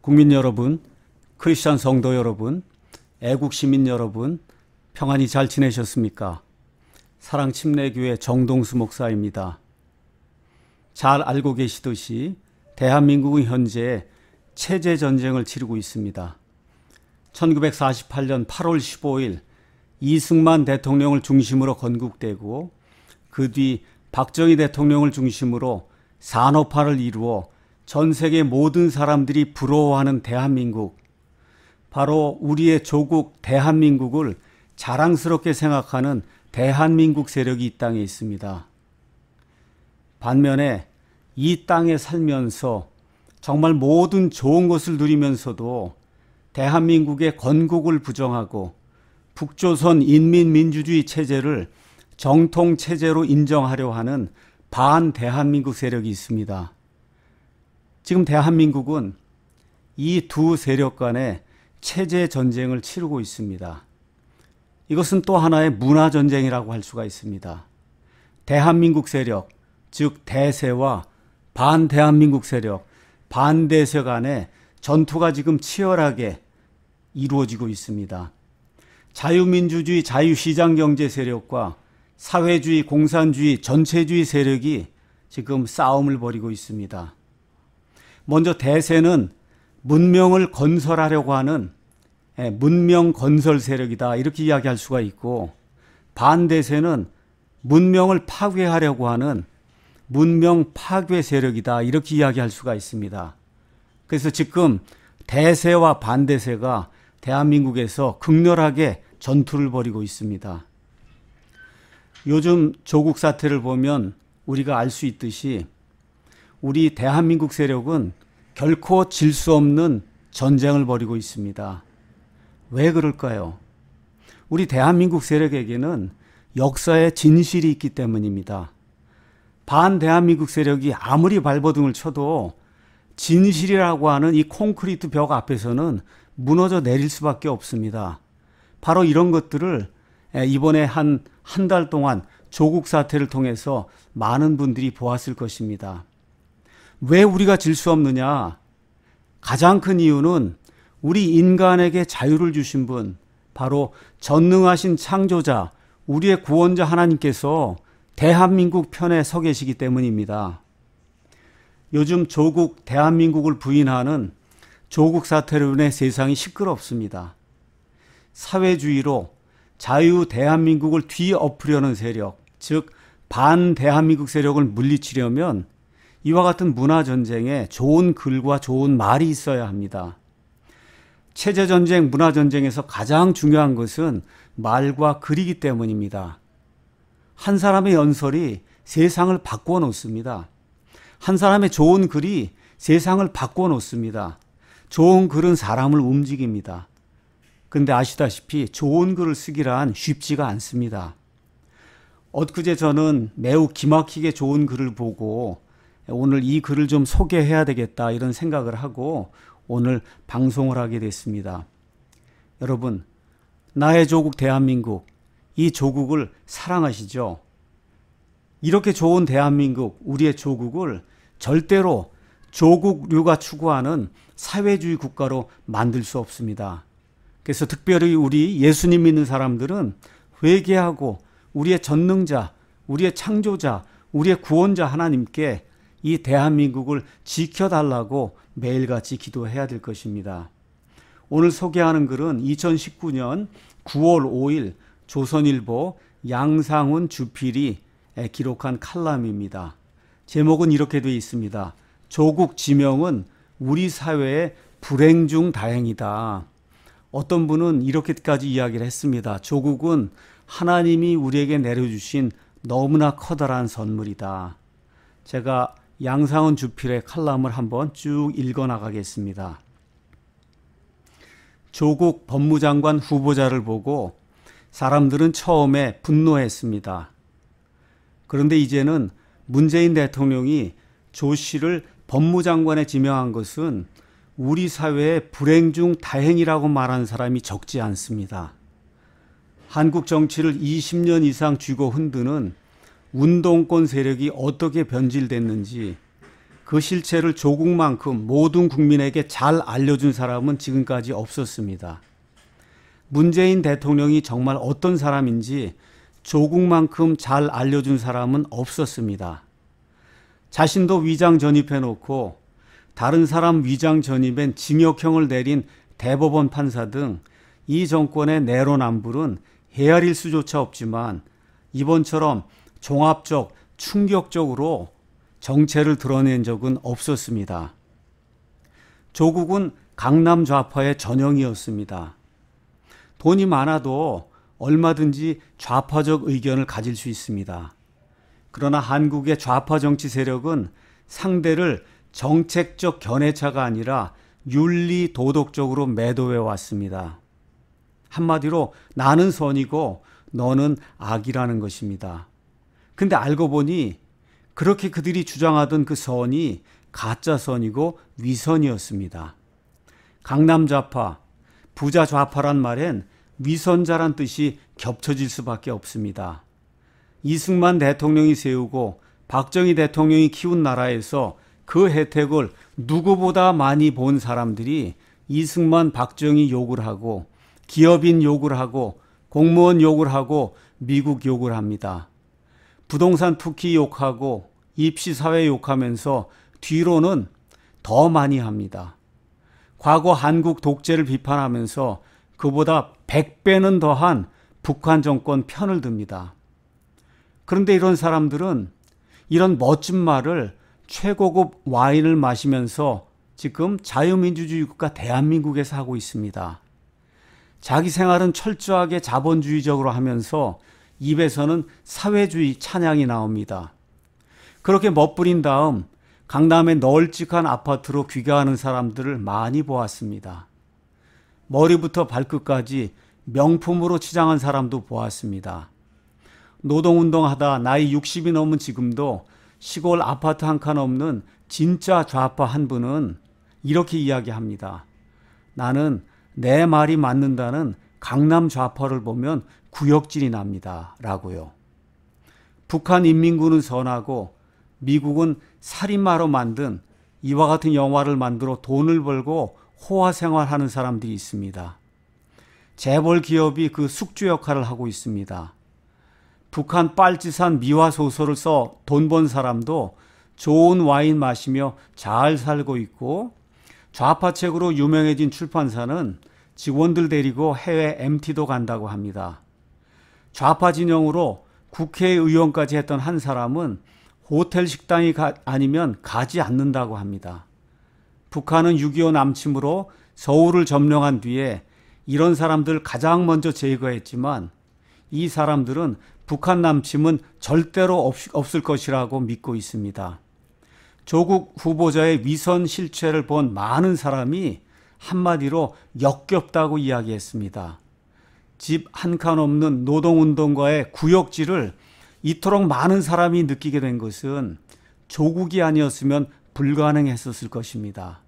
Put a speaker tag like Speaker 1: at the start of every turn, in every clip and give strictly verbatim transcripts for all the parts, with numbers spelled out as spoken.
Speaker 1: 국민 여러분, 크리스천 성도 여러분, 애국 시민 여러분, 평안히 잘 지내셨습니까? 사랑침례교회 정동수 목사입니다. 잘 알고 계시듯이 대한민국은 현재 체제전쟁을 치르고 있습니다. 천구백사십팔 년 팔월 십오일 이승만 대통령을 중심으로 건국되고 그 뒤 박정희 대통령을 중심으로 산업화를 이루어 전 세계 모든 사람들이 부러워하는 대한민국, 바로 우리의 조국 대한민국을 자랑스럽게 생각하는 대한민국 세력이 이 땅에 있습니다. 반면에 이 땅에 살면서 정말 모든 좋은 것을 누리면서도 대한민국의 건국을 부정하고 북조선 인민민주주의 체제를 정통체제로 인정하려 하는 반대한민국 세력이 있습니다. 지금 대한민국은 이 두 세력 간의 체제 전쟁을 치르고 있습니다. 이것은 또 하나의 문화 전쟁이라고 할 수가 있습니다. 대한민국 세력, 즉 대세와 반대한민국 세력, 반대세 간의 전투가 지금 치열하게 이루어지고 있습니다. 자유민주주의, 자유시장경제 세력과 사회주의, 공산주의, 전체주의 세력이 지금 싸움을 벌이고 있습니다. 먼저 대세는 문명을 건설하려고 하는 문명 건설 세력이다, 이렇게 이야기할 수가 있고, 반대세는 문명을 파괴하려고 하는 문명 파괴 세력이다, 이렇게 이야기할 수가 있습니다. 그래서 지금 대세와 반대세가 대한민국에서 극렬하게 전투를 벌이고 있습니다. 요즘 조국 사태를 보면 우리가 알 수 있듯이 우리 대한민국 세력은 결코 질 수 없는 전쟁을 벌이고 있습니다. 왜 그럴까요? 우리 대한민국 세력에게는 역사의 진실이 있기 때문입니다. 반대한민국 세력이 아무리 발버둥을 쳐도 진실이라고 하는 이 콘크리트 벽 앞에서는 무너져 내릴 수밖에 없습니다. 바로 이런 것들을 이번에 한 한 달 동안 조국 사태를 통해서 많은 분들이 보았을 것입니다. 왜 우리가 질 수 없느냐? 가장 큰 이유는 우리 인간에게 자유를 주신 분, 바로 전능하신 창조자, 우리의 구원자 하나님께서 대한민국 편에 서 계시기 때문입니다. 요즘 조국 대한민국을 부인하는 조국 사태로 인해 세상이 시끄럽습니다. 사회주의로 자유 대한민국을 뒤엎으려는 세력, 즉 반대한민국 세력을 물리치려면 이와 같은 문화전쟁에 좋은 글과 좋은 말이 있어야 합니다. 체제전쟁, 문화전쟁에서 가장 중요한 것은 말과 글이기 때문입니다. 한 사람의 연설이 세상을 바꿔 놓습니다. 한 사람의 좋은 글이 세상을 바꿔 놓습니다. 좋은 글은 사람을 움직입니다. 근데 아시다시피 좋은 글을 쓰기란 쉽지가 않습니다. 엊그제 저는 매우 기막히게 좋은 글을 보고 오늘 이 글을 좀 소개해야 되겠다, 이런 생각을 하고 오늘 방송을 하게 됐습니다. 여러분, 나의 조국 대한민국, 이 조국을 사랑하시죠? 이렇게 좋은 대한민국, 우리의 조국을 절대로 조국류가 추구하는 사회주의 국가로 만들 수 없습니다. 그래서 특별히 우리 예수님 믿는 사람들은 회개하고 우리의 전능자, 우리의 창조자, 우리의 구원자 하나님께 이 대한민국을 지켜달라고 매일같이 기도해야 될 것입니다. 오늘 소개하는 글은 이천십구 년 구월 오일 조선일보 양상훈 주필이 기록한 칼럼입니다. 제목은 이렇게 되어 있습니다. 조국 지명은 우리 사회의 불행 중 다행이다. 어떤 분은 이렇게까지 이야기를 했습니다. 조국은 하나님이 우리에게 내려주신 너무나 커다란 선물이다. 제가 양상훈 주필의 칼럼을 한번 쭉 읽어나가겠습니다. 조국 법무장관 후보자를 보고 사람들은 처음에 분노했습니다. 그런데 이제는 문재인 대통령이 조 씨를 법무장관에 지명한 것은 우리 사회의 불행 중 다행이라고 말하는 사람이 적지 않습니다. 한국 정치를 이십 년 이상 쥐고 흔드는 운동권 세력이 어떻게 변질됐는지, 그 실체를 조국만큼 모든 국민에게 잘 알려준 사람은 지금까지 없었습니다. 문재인 대통령이 정말 어떤 사람인지 조국만큼 잘 알려준 사람은 없었습니다. 자신도 위장 전입해놓고 다른 사람 위장 전입엔 징역형을 내린 대법원 판사 등 이 정권의 내로남불은 헤아릴 수조차 없지만 이번처럼 종합적, 충격적으로 정체를 드러낸 적은 없었습니다. 조국은 강남 좌파의 전형이었습니다. 돈이 많아도 얼마든지 좌파적 의견을 가질 수 있습니다. 그러나 한국의 좌파 정치 세력은 상대를 정책적 견해차가 아니라 윤리 도덕적으로 매도해 왔습니다. 한마디로 나는 선이고 너는 악이라는 것입니다. 근데 알고 보니 그렇게 그들이 주장하던 그 선이 가짜 선이고 위선이었습니다. 강남 좌파, 부자 좌파란 말엔 위선자란 뜻이 겹쳐질 수밖에 없습니다. 이승만 대통령이 세우고 박정희 대통령이 키운 나라에서 그 혜택을 누구보다 많이 본 사람들이 이승만, 박정희 욕을 하고 기업인 욕을 하고 공무원 욕을 하고 미국 욕을 합니다. 부동산 투기 욕하고 입시사회 욕하면서 뒤로는 더 많이 합니다. 과거 한국 독재를 비판하면서 그보다 백 배는 더한 북한 정권 편을 듭니다. 그런데 이런 사람들은 이런 멋진 말을 최고급 와인을 마시면서 지금 자유민주주의 국가 대한민국에서 하고 있습니다. 자기 생활은 철저하게 자본주의적으로 하면서 입에서는 사회주의 찬양이 나옵니다. 그렇게 멋부린 다음 강남의 널찍한 아파트로 귀가하는 사람들을 많이 보았습니다. 머리부터 발끝까지 명품으로 치장한 사람도 보았습니다. 노동운동하다 나이 육십이 넘은 지금도 시골 아파트 한 칸 없는 진짜 좌파 한 분은 이렇게 이야기합니다. 나는 내 말이 맞는다는 강남 좌파를 보면 구역질이 납니다. 라고요. 북한 인민군은 선하고 미국은 살인마로 만든 이와 같은 영화를 만들어 돈을 벌고 호화 생활하는 사람들이 있습니다. 재벌 기업이 그 숙주 역할을 하고 있습니다. 북한 빨치산 미화 소설을 써 돈 번 사람도 좋은 와인 마시며 잘 살고 있고 좌파 책으로 유명해진 출판사는 직원들 데리고 해외 엠티도 간다고 합니다. 좌파 진영으로 국회의원까지 했던 한 사람은 호텔 식당이 가, 아니면 가지 않는다고 합니다. 북한은 육이오 남침으로 서울을 점령한 뒤에 이런 사람들 가장 먼저 제거했지만 이 사람들은 북한 남침은 절대로 없, 없을 것이라고 믿고 있습니다. 조국 후보자의 위선 실체를 본 많은 사람이 한마디로 역겹다고 이야기했습니다. 집 한 칸 없는 노동운동가의 구역질을 이토록 많은 사람이 느끼게 된 것은 조국이 아니었으면 불가능했었을 것입니다.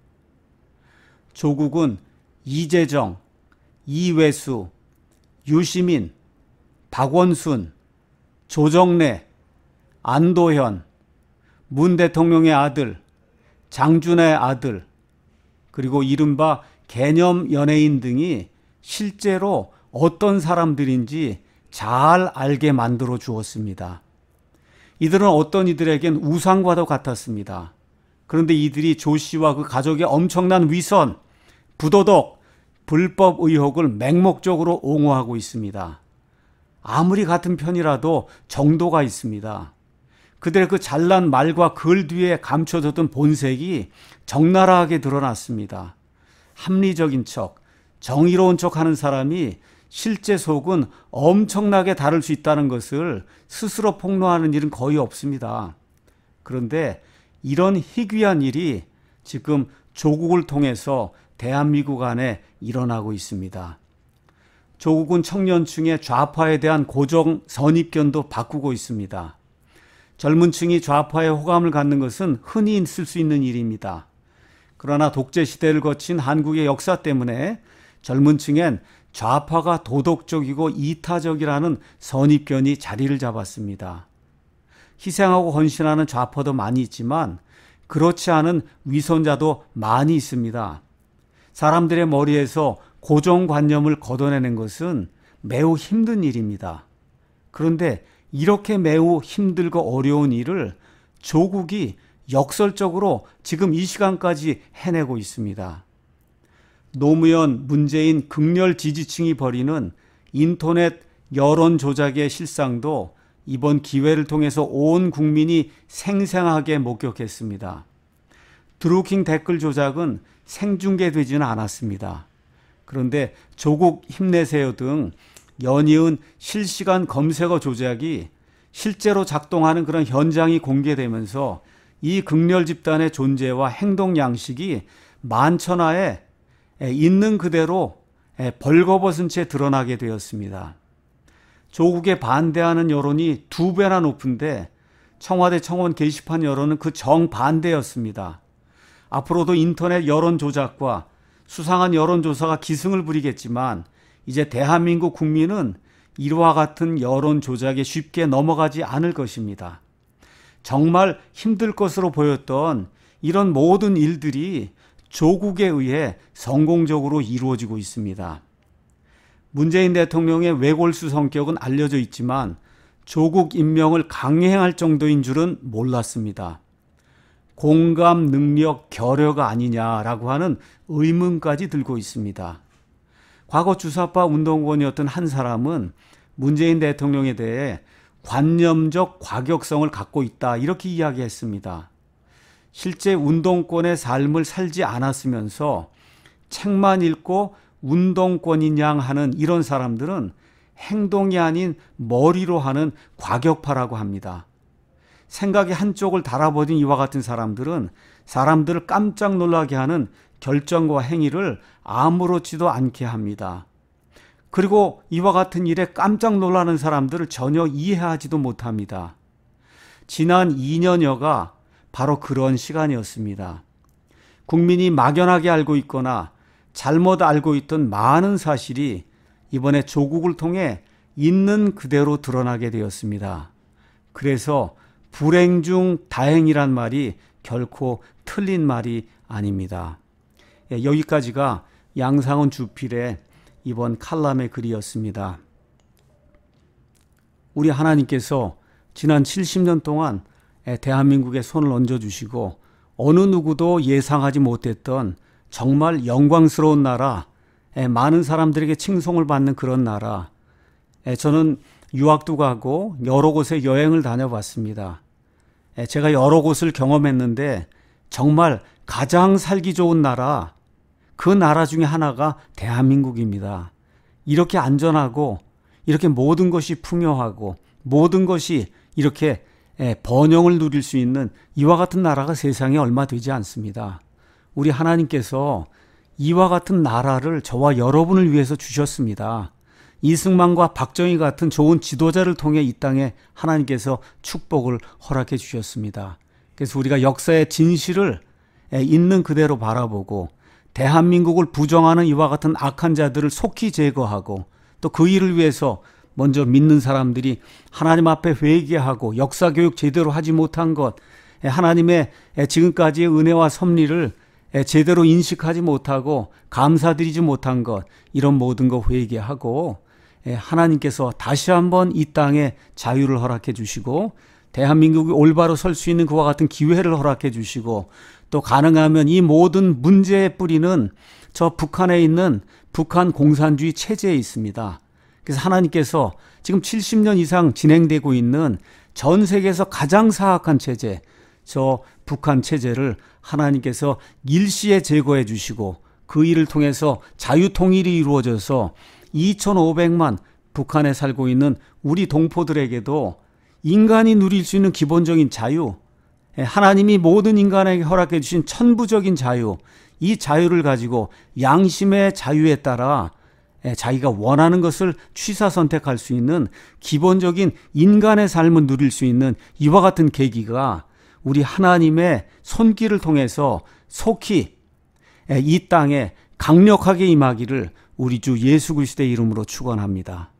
Speaker 1: 조국은 이재정, 이회수, 유시민, 박원순, 조정래, 안도현, 문 대통령의 아들, 장준의 아들, 그리고 이른바 개념 연예인 등이 실제로 어떤 사람들인지 잘 알게 만들어 주었습니다. 이들은 어떤 이들에겐 우상과도 같았습니다. 그런데 이들이 조 씨와 그 가족의 엄청난 위선, 부도덕, 불법 의혹을 맹목적으로 옹호하고 있습니다. 아무리 같은 편이라도 정도가 있습니다. 그들의 그 잘난 말과 글 뒤에 감춰졌던 본색이 적나라하게 드러났습니다. 합리적인 척, 정의로운 척하는 사람이 실제 속은 엄청나게 다를 수 있다는 것을 스스로 폭로하는 일은 거의 없습니다. 그런데 이런 희귀한 일이 지금 조국을 통해서 대한민국 안에 일어나고 있습니다. 조국은 청년층의 좌파에 대한 고정 선입견도 바꾸고 있습니다. 젊은 층이 좌파에 호감을 갖는 것은 흔히 있을 수 있는 일입니다. 그러나 독재 시대를 거친 한국의 역사 때문에 젊은 층엔 좌파가 도덕적이고 이타적이라는 선입견이 자리를 잡았습니다. 희생하고 헌신하는 좌파도 많이 있지만 그렇지 않은 위선자도 많이 있습니다. 사람들의 머리에서 고정관념을 걷어내는 것은 매우 힘든 일입니다. 그런데 이렇게 매우 힘들고 어려운 일을 조국이 역설적으로 지금 이 시간까지 해내고 있습니다. 노무현, 문재인 극렬 지지층이 벌이는 인터넷 여론 조작의 실상도 이번 기회를 통해서 온 국민이 생생하게 목격했습니다. 드루킹 댓글 조작은 생중계되지는 않았습니다. 그런데 조국 힘내세요 등 연이은 실시간 검색어 조작이 실제로 작동하는 그런 현장이 공개되면서 이 극렬 집단의 존재와 행동 양식이 만천하에 있는 그대로 벌거벗은 채 드러나게 되었습니다. 조국에 반대하는 여론이 두 배나 높은데 청와대 청원 게시판 여론은 그 정반대였습니다. 앞으로도 인터넷 여론 조작과 수상한 여론조사가 기승을 부리겠지만 이제 대한민국 국민은 이와 같은 여론 조작에 쉽게 넘어가지 않을 것입니다. 정말 힘들 것으로 보였던 이런 모든 일들이 조국에 의해 성공적으로 이루어지고 있습니다. 문재인 대통령의 외골수 성격은 알려져 있지만 조국 임명을 강행할 정도인 줄은 몰랐습니다. 공감 능력 결여가 아니냐라고 하는 의문까지 들고 있습니다. 과거 주사파 운동권이었던 한 사람은 문재인 대통령에 대해 관념적 과격성을 갖고 있다 이렇게 이야기했습니다. 실제 운동권의 삶을 살지 않았으면서 책만 읽고 운동권이냐 하는 이런 사람들은 행동이 아닌 머리로 하는 과격파라고 합니다. 생각의 한쪽을 달아버린 이와 같은 사람들은 사람들을 깜짝 놀라게 하는 결정과 행위를 아무렇지도 않게 합니다. 그리고 이와 같은 일에 깜짝 놀라는 사람들을 전혀 이해하지도 못합니다. 지난 이 년여가 바로 그런 시간이었습니다. 국민이 막연하게 알고 있거나 잘못 알고 있던 많은 사실이 이번에 조국을 통해 있는 그대로 드러나게 되었습니다. 그래서 불행 중 다행이란 말이 결코 틀린 말이 아닙니다. 예, 여기까지가 양상훈 주필의 이번 칼럼의 글이었습니다. 우리 하나님께서 지난 칠십 년 동안 대한민국에 손을 얹어주시고 어느 누구도 예상하지 못했던 정말 영광스러운 나라, 많은 사람들에게 칭송을 받는 그런 나라. 저는 유학도 가고 여러 곳에 여행을 다녀봤습니다. 제가 여러 곳을 경험했는데 정말 가장 살기 좋은 나라, 그 나라 중에 하나가 대한민국입니다. 이렇게 안전하고 이렇게 모든 것이 풍요하고 모든 것이 이렇게 번영을 누릴 수 있는 이와 같은 나라가 세상에 얼마 되지 않습니다. 우리 하나님께서 이와 같은 나라를 저와 여러분을 위해서 주셨습니다. 이승만과 박정희 같은 좋은 지도자를 통해 이 땅에 하나님께서 축복을 허락해 주셨습니다. 그래서 우리가 역사의 진실을 있는 그대로 바라보고 대한민국을 부정하는 이와 같은 악한 자들을 속히 제거하고 또 그 일을 위해서 먼저 믿는 사람들이 하나님 앞에 회개하고 역사교육 제대로 하지 못한 것, 하나님의 지금까지의 은혜와 섭리를 제대로 인식하지 못하고 감사드리지 못한 것, 이런 모든 거 회개하고 하나님께서 다시 한번 이 땅에 자유를 허락해 주시고 대한민국이 올바로 설 수 있는 그와 같은 기회를 허락해 주시고 또 가능하면 이 모든 문제의 뿌리는 저 북한에 있는 북한 공산주의 체제에 있습니다. 그래서 하나님께서 지금 칠십 년 이상 진행되고 있는 전 세계에서 가장 사악한 체제, 저 북한 체제를 하나님께서 일시에 제거해 주시고 그 일을 통해서 자유통일이 이루어져서 이천오백만 북한에 살고 있는 우리 동포들에게도 인간이 누릴 수 있는 기본적인 자유, 하나님이 모든 인간에게 허락해 주신 천부적인 자유, 이 자유를 가지고 양심의 자유에 따라 자기가 원하는 것을 취사 선택할 수 있는 기본적인 인간의 삶을 누릴 수 있는 이와 같은 계기가 우리 하나님의 손길을 통해서 속히 이 땅에 강력하게 임하기를 우리 주 예수 그리스도의 이름으로 축원합니다.